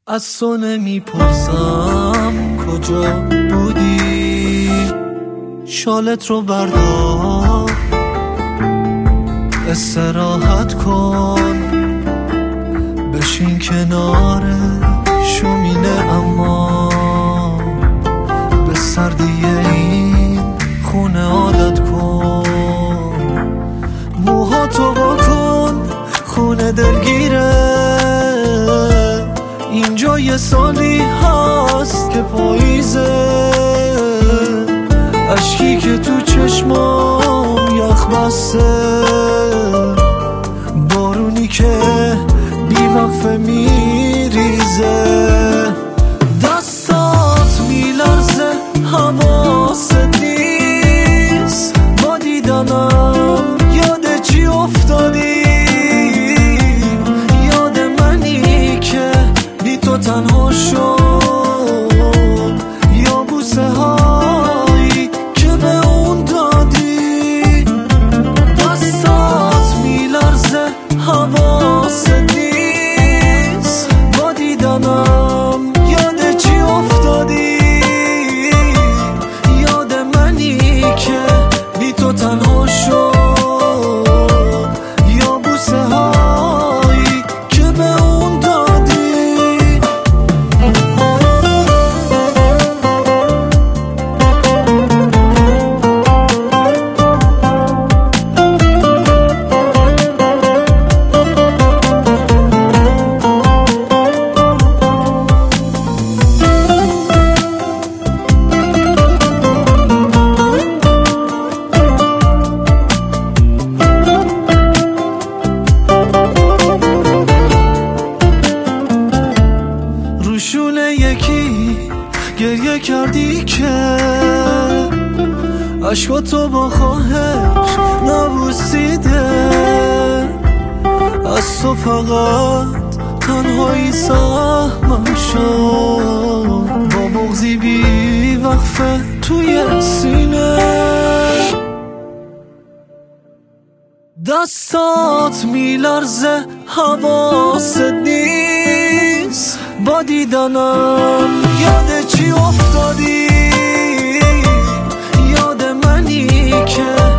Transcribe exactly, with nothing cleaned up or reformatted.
از تو نمیپرسم کجا بودی، شالت رو بردار استراحت کن، بشین کنار شومینه اما به سردی این خونه عادت کن، موهاتو بکن خونه دلگیره، اینجا یه سالی هست که پاییزه، اشکی که تو چشمام یخ بسته، بارونی که بی وقفه میریزه، دستات میلرزه حواست نیست، با دیدنم یاد چی افتادی، یاد منی که بی تو تنها شد، یا بوسه هایی که به اون دادی، دستات میلرزه حواست نیست، با دیدنم یاد چی افتادی، یاد منی که بی تو تنها شد، یا بوسه هایی که به اون دادی. روشونه یکی گریه کردی که عشقاتو با خواهش نبوسیده، از تو فقط تنهایی سهمم شد، با بغضی بی وقفه توی سینه، دستات میلرزه حواست نیست، با دیدنم یاد چی افتادی، یاد منی که